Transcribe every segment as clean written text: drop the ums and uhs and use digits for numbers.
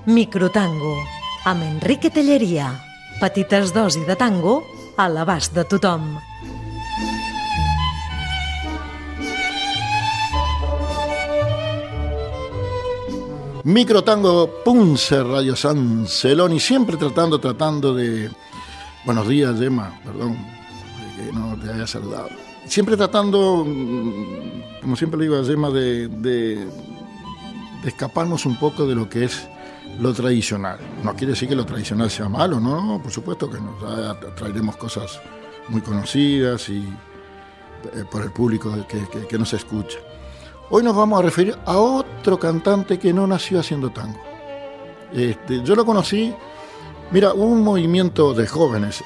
Microtango, amb Enrique Telleria. Petites dosis de tango a l'abast de tothom. Microtango, Punce, Radio San Celoni, siempre tratando de... Buenos días, Gemma, perdón, que no te haya saludado. Siempre tratando, como siempre le digo a Gemma, de escaparnos un poco de lo que es lo tradicional. No quiere decir que lo tradicional sea malo, no, por supuesto que nos traeremos cosas muy conocidas y por el público que nos escucha. Hoy nos vamos a referir a otro cantante que no nació haciendo tango. Yo lo conocí, mira, hubo un movimiento de jóvenes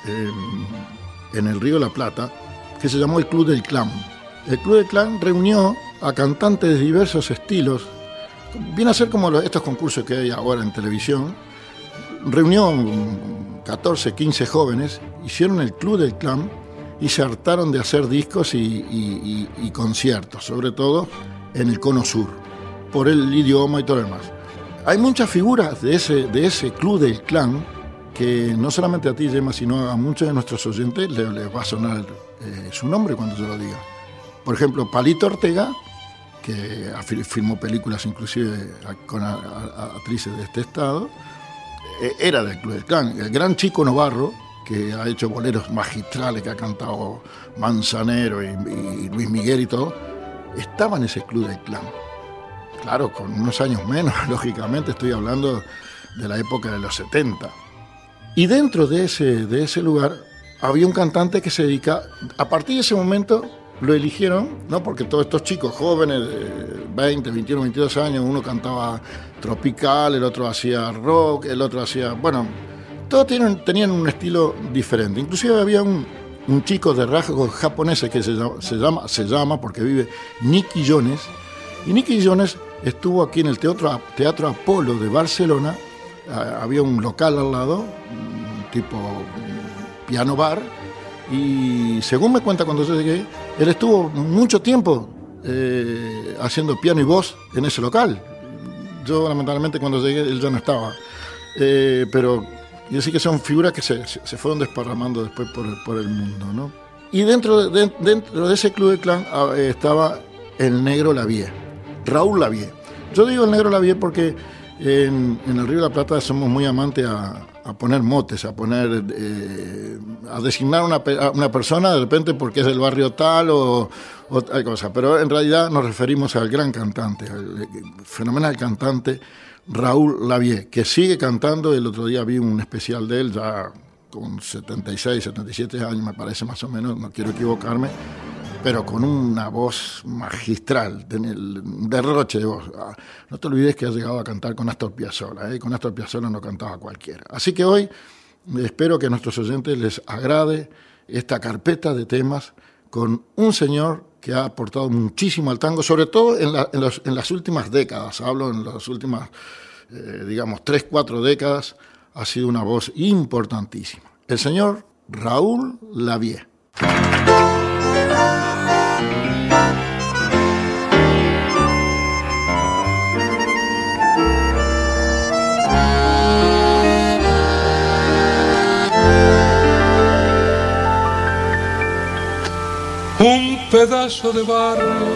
en el Río de la Plata que se llamó el Club del Clan. El Club del Clan reunió a cantantes de diversos estilos. Viene a ser como estos concursos que hay ahora en televisión. Reunió 14, 15 jóvenes, hicieron el Club del Clan y se hartaron de hacer discos y conciertos, sobre todo en el Cono Sur, por el idioma y todo lo demás. Hay muchas figuras de ese Club del Clan que no solamente a ti, Gemma, sino a muchos de nuestros oyentes les va a sonar su nombre cuando yo lo diga. Por ejemplo, Palito Ortega, que filmó películas inclusive con actrices de este estado, era del Club del Clan. El gran Chico Novarro, que ha hecho boleros magistrales, que ha cantado Manzanero y Luis Miguel y todo, estaba en ese Club del Clan. Claro, con unos años menos, lógicamente, estoy hablando de la época de los 70. Y dentro de ese lugar había un cantante que se dedica, a partir de ese momento lo eligieron, ¿no? Porque todos estos chicos jóvenes de 20, 21, 22 años, uno cantaba tropical, el otro hacía rock, el otro hacía... Bueno, todos tenían un estilo diferente. Inclusive había un chico de rasgos japoneses que se llama porque vive Nicky Jones. Y Nicky Jones estuvo aquí en el Teatro Apolo de Barcelona. Había un local al lado, tipo piano bar. Y según me cuenta cuando yo llegué, él estuvo mucho tiempo haciendo piano y voz en ese local. Yo lamentablemente cuando llegué él ya no estaba. Pero yo sí que son figuras que se fueron desparramando después por el mundo, ¿no? Y dentro de ese Club del Clan estaba el Negro Lavie, Raúl Lavie. Yo digo el Negro Lavie porque en el Río de la Plata somos muy amantes a poner motes, a designar a una persona de repente porque es del barrio tal o tal cosa. Pero en realidad nos referimos al gran cantante, al fenomenal cantante Raúl Lavie, que sigue cantando. El otro día vi un especial de él, ya con 76, 77 años, me parece más o menos, no quiero equivocarme, pero con una voz magistral, un derroche de voz. No te olvides que has llegado a cantar con Astor Piazzolla, con Astor Piazzolla no cantaba cualquiera. Así que hoy espero que a nuestros oyentes les agrade esta carpeta de temas con un señor que ha aportado muchísimo al tango, sobre todo en las últimas décadas. Hablo en las últimas, 3, 4 décadas, ha sido una voz importantísima. El señor Raúl Lavie. Un pedazo de barrio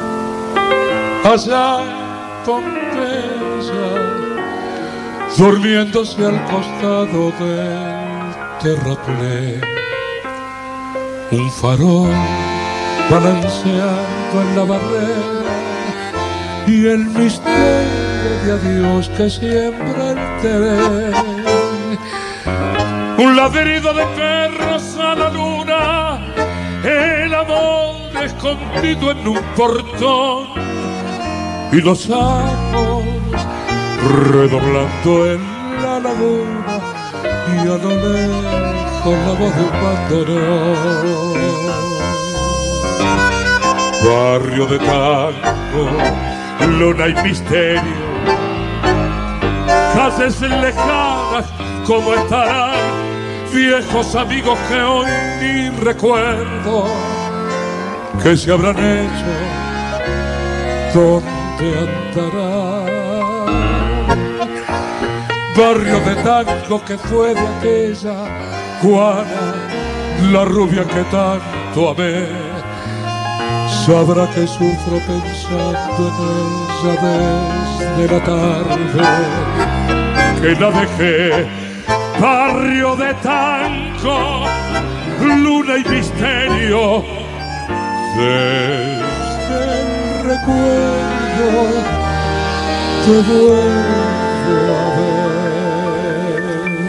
allá en Pompeya, durmiéndose al costado del terraplén. Un farol balanceando en la barrera y el misterio de adiós que siembra el tren. Un ladrido de perros a la luna, el amor escondido en un portón y los árboles redoblando en la laguna y a lo lejos la voz de un bandoneón. Barrio de tango, luna y misterio, calles lejanas como estarán viejos amigos que hoy ni recuerdo, que se habrán hecho, dónde andarán. barrio de tango que fue de aquella Juana, la rubia que tanto amé. Sabrá que sufro pensando en ella desde la tarde que la dejé. Barrio de tango, luna y misterio, desde el recuerdo te vuelvo a ver.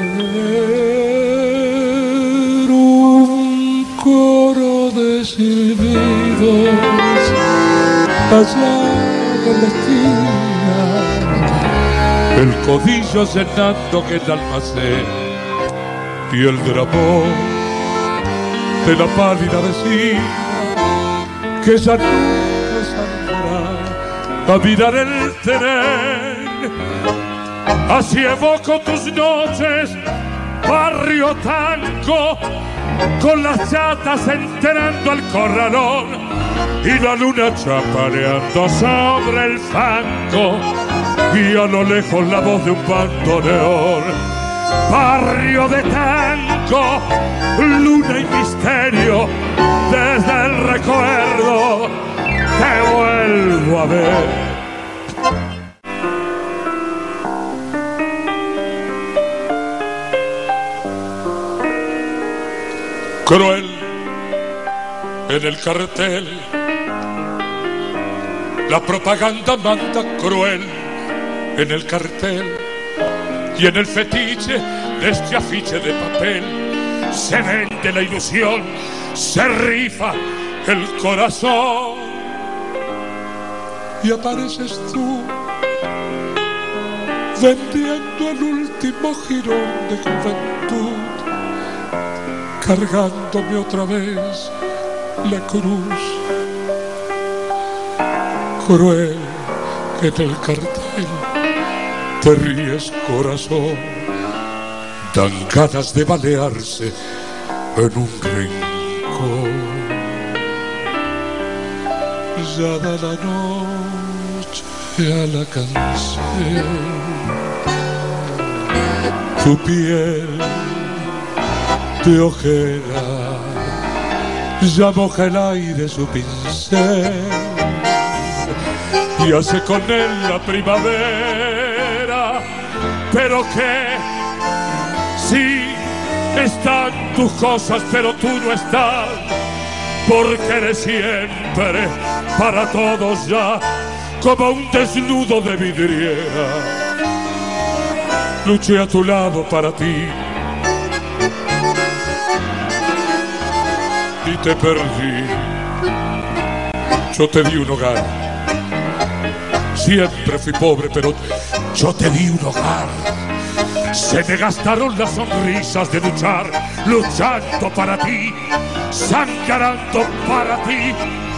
Un coro de silbidos allá en la esquina, el codillo llenando que el almacén y el dramón de la pálida vecina que ya nunca saldrá a mirar el tren. Así evoco tus noches, barrio tango, con las chatas entrando al corralón y la luna chapaleando sobre el fango y a lo lejos la voz de un bandoneón. Barrio de tango, luna y misterio, desde el recuerdo te vuelvo a ver. Cruel en el cartel, la propaganda manda cruel en el cartel. Y en el fetiche de este afiche de papel se vende la ilusión, se rifa el corazón. Y apareces tú vendiendo el último jirón de juventud, cargándome otra vez la cruz. Cruel que en el cartel te ríes, corazón, dan ganas de balearse en un rincón. Ya da la noche a la canción, tu piel de ojera ya moja el aire su pincel y hace con él la primavera. Pero que sí están tus cosas, pero tú no estás, porque eres siempre para todos ya como un desnudo de vidriera. Luché a tu lado para ti y te perdí. Yo te di un hogar, siempre fui pobre, pero yo te di un hogar. Se me gastaron las sonrisas de luchar, luchando para ti, sangrando para ti.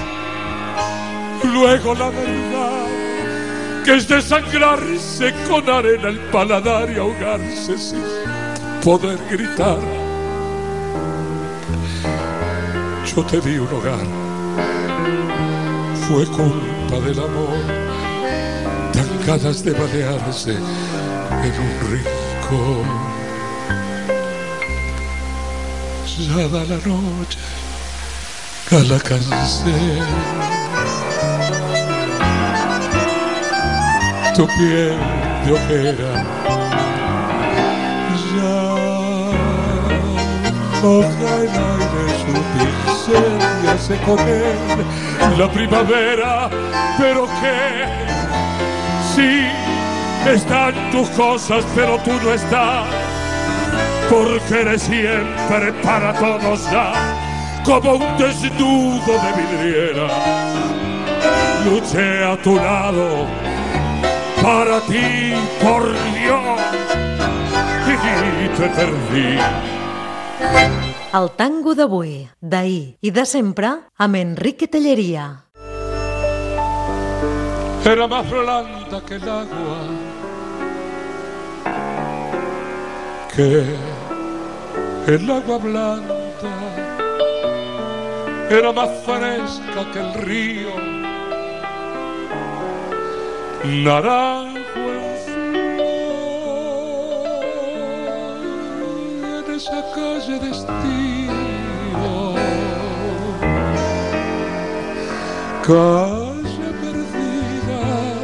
Luego la verdad, que es desangrarse con arena el paladar y ahogarse sin poder gritar. Yo te di un hogar, fue culpa del amor, tan ganas de balearse en un rincón. Ya da la noche, ya la cansé. Tu piel de ojera ya moja el aire su pincel y hace con él la primavera. Pero que sí están tus cosas, pero tú no estás, porque eres siempre para todos ya como un desnudo de vidriera. Luché a tu lado para ti, por Dios, y te perdí. El tango d'avui, d'ahir i de sempre amb Enrique Tellería. Era más blanda que el agua, que el agua blanda, era más fresca que el río, naranjo en flor, esa calle destino, calle perdida,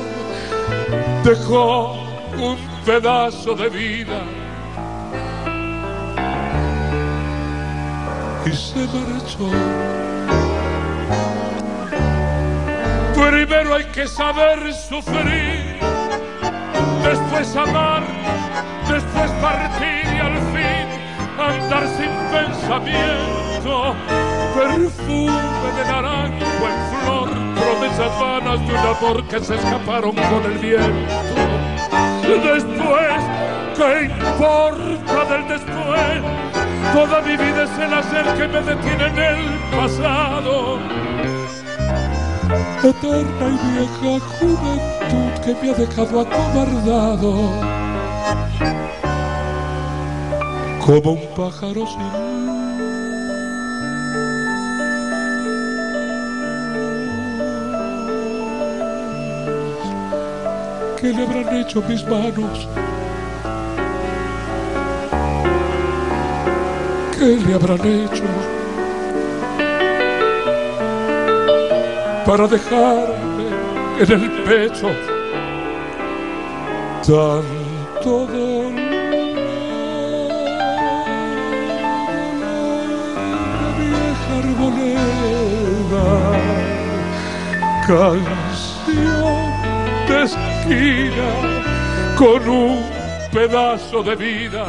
dejó un pedazo de vida y se marchó. Primero hay que saber sufrir, después amar, después partir y al fin andar sin pensamiento. Perfume de naranjo en flor, promesas vanas de un amor que se escaparon con el viento. Después, ¿qué importa del después? Toda mi vida es el hacer que me detiene en el pasado. Eterna y vieja juventud que me ha dejado acobardado como un pájaro sin luz. ¿Qué le habrán hecho mis manos? ¿Qué le habrán hecho para dejarme en el pecho tanto dolor? La vieja arboleda, canción de esquina con un pedazo de vida.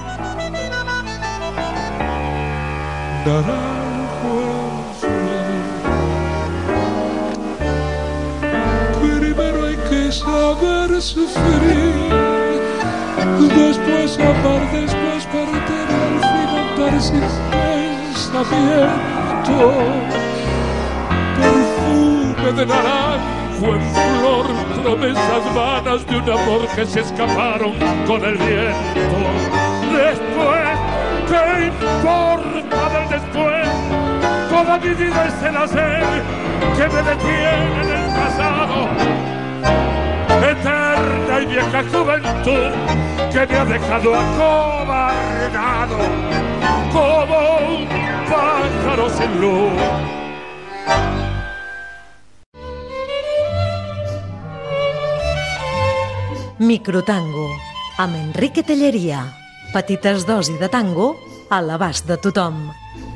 Naranjo en flor. Primero hay que saber sufrir, después amar, después partir, al fin andar sin pensamiento. Perfume de naranjo en flor, promesas vanas de un amor que se escaparon con el viento. Después, ¿qué importa del después? Toda mi vida es el hacer que me detiene en el pasado. Eterna y vieja juventud que me ha dejado acobardado como un pájaro sin luz. Microtango, amb Enrique Telleria. Petites dosis de tango a l'abast de tothom.